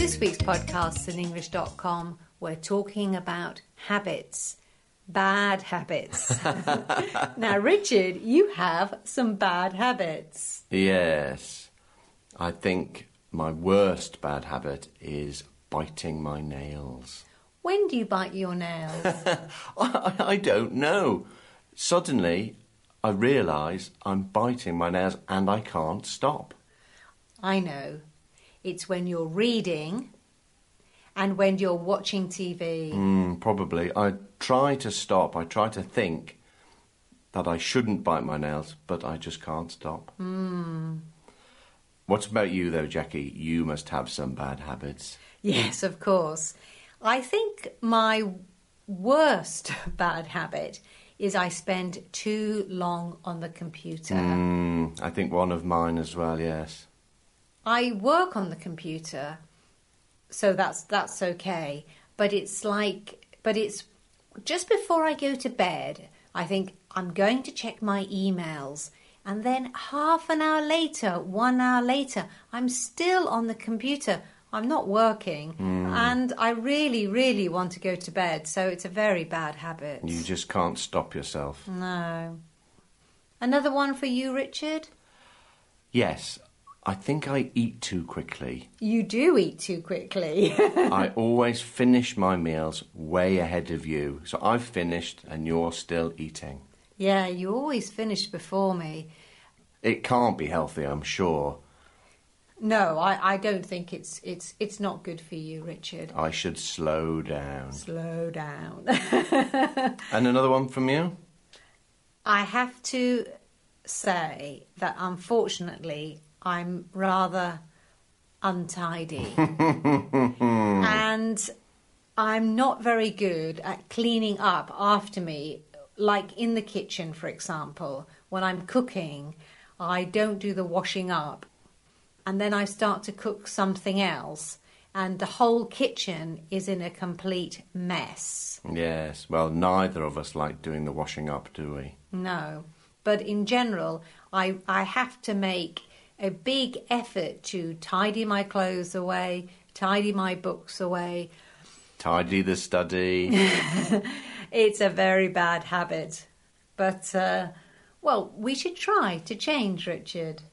this week's podcast in English.com, we're talking about habits. Bad habits. Now, Richard, you have some bad habits. Yes. I think my worst bad habit is biting my nails. When do you bite your nails? I don't know. Suddenly, I realise I'm biting my nails and I can't stop. I know. It's when you're reading and when you're watching TV. Probably. I try to stop. I try to think that I shouldn't bite my nails, but I just can't stop. What about you, though, Jackie? You must have some bad habits. Yes, of course. I think my worst bad habit is I spend too long on the computer. I think one of mine as well, yes. I work on the computer, so that's okay. But it's just before I go to bed, I think I'm going to check my emails. And then half an hour later, 1 hour later, I'm still on the computer. I'm not working. And I really, really want to go to bed. So it's a very bad habit. You just can't stop yourself. No. Another one for you, Richard? Yes. I think I eat too quickly. You do eat too quickly. I always finish my meals way ahead of you. So I've finished and you're still eating. Yeah, you always finish before me. It can't be healthy, I'm sure. No, I don't think it's not good for you, Richard. I should slow down. Slow down. And another one from you? I have to say that unfortunately I'm rather untidy. And I'm not very good at cleaning up after me, like in the kitchen, for example. When I'm cooking, I don't do the washing up. And then I start to cook something else, and the whole kitchen is in a complete mess. Yes, well, neither of us like doing the washing up, do we? No, but in general, I have to make a big effort to tidy my clothes away, tidy my books away. Tidy the study. It's a very bad habit. But, well, we should try to change, Richard.